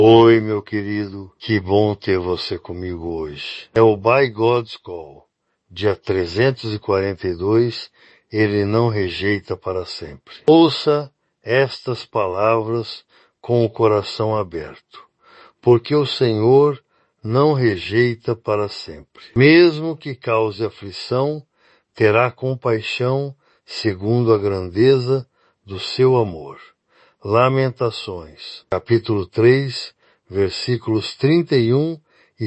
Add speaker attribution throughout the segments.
Speaker 1: Oi, meu querido, que bom ter você comigo hoje. É o By God's Call, dia 342, ele não rejeita para sempre. Ouça estas palavras com o coração aberto, porque o Senhor não rejeita para sempre. Mesmo que cause aflição, terá compaixão segundo a grandeza do seu amor. Lamentações, capítulo 3, versículos 31 e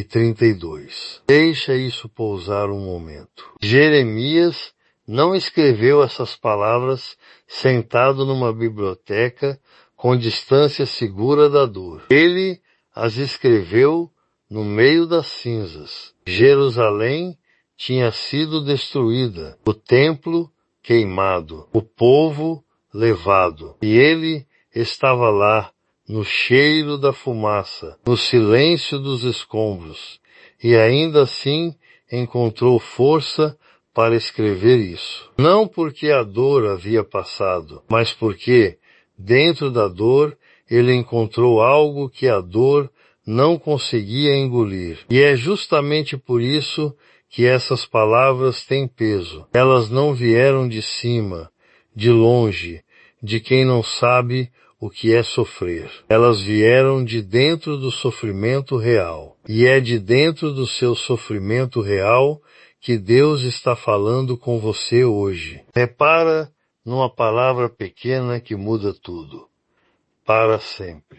Speaker 1: 32. Deixa isso pousar um momento. Jeremias não escreveu essas palavras sentado numa biblioteca com distância segura da dor. Ele as escreveu no meio das cinzas. Jerusalém tinha sido destruída, o templo queimado, o povo levado, e ele estava lá, no cheiro da fumaça, no silêncio dos escombros, e ainda assim encontrou força para escrever isso. Não porque a dor havia passado, mas porque, dentro da dor, ele encontrou algo que a dor não conseguia engolir. E é justamente por isso que essas palavras têm peso. Elas não vieram de cima, de longe, de quem não sabe o que é sofrer. Elas vieram de dentro do sofrimento real. E é de dentro do seu sofrimento real que Deus está falando com você hoje. Repara numa palavra pequena que muda tudo. Para sempre.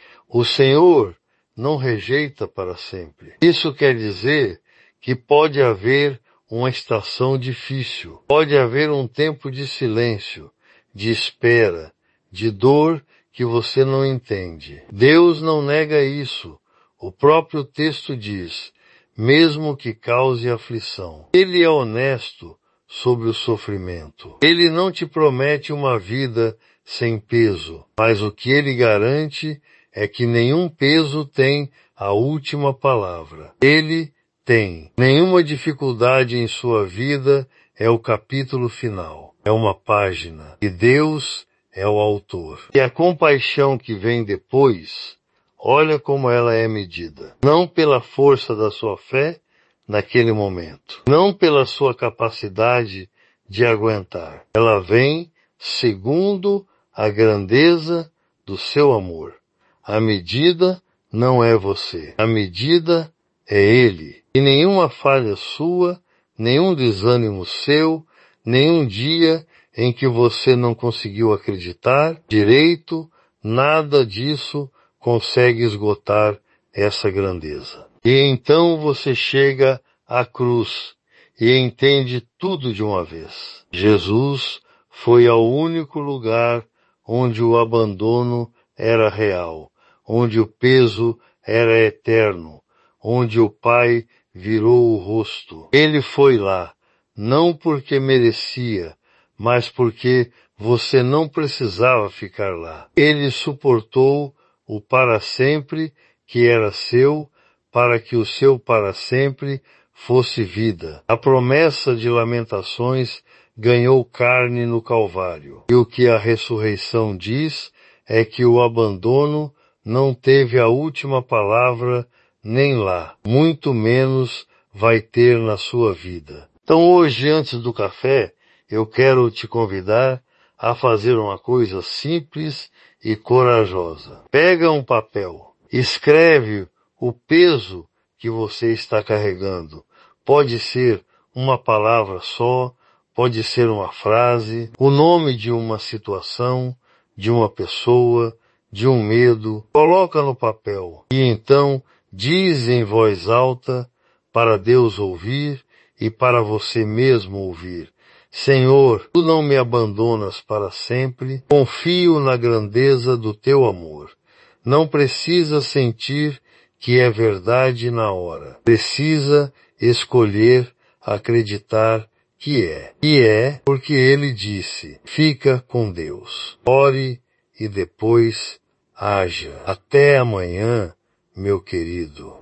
Speaker 1: O Senhor não rejeita para sempre. Isso quer dizer que pode haver uma estação difícil. Pode haver um tempo de silêncio, de espera, de dor que você não entende. Deus não nega isso. O próprio texto diz, mesmo que cause aflição. Ele é honesto sobre o sofrimento. Ele não te promete uma vida sem peso, mas o que ele garante é que nenhum peso tem a última palavra. Ele tem. Nenhuma dificuldade em sua vida é o capítulo final. É uma página. E Deus é o autor. E a compaixão que vem depois, olha como ela é medida. Não pela força da sua fé naquele momento. Não pela sua capacidade de aguentar. Ela vem segundo a grandeza do seu amor. A medida não é você. A medida é Ele. E nenhuma falha sua, nenhum desânimo seu, nenhum dia em que você não conseguiu acreditar direito, nada disso consegue esgotar essa grandeza. E então você chega à cruz e entende tudo de uma vez. Jesus foi ao único lugar onde o abandono era real, onde o peso era eterno, onde o Pai virou o rosto. Ele foi lá, não porque merecia, mas porque você não precisava ficar lá. Ele suportou o para sempre que era seu, para que o seu para sempre fosse vida. A promessa de Lamentações ganhou carne no Calvário. E o que a ressurreição diz é que o abandono não teve a última palavra nem lá, muito menos vai ter na sua vida. Então hoje, antes do café, eu quero te convidar a fazer uma coisa simples e corajosa. Pega um papel, escreve o peso que você está carregando. Pode ser uma palavra só, pode ser uma frase, o nome de uma situação, de uma pessoa, de um medo. Coloca no papel e então diz em voz alta para Deus ouvir e para você mesmo ouvir. Senhor, tu não me abandonas para sempre, confio na grandeza do teu amor. Não precisa sentir que é verdade na hora. Precisa escolher acreditar que é. E é porque ele disse, fica com Deus. Ore e depois haja. Até amanhã, meu querido.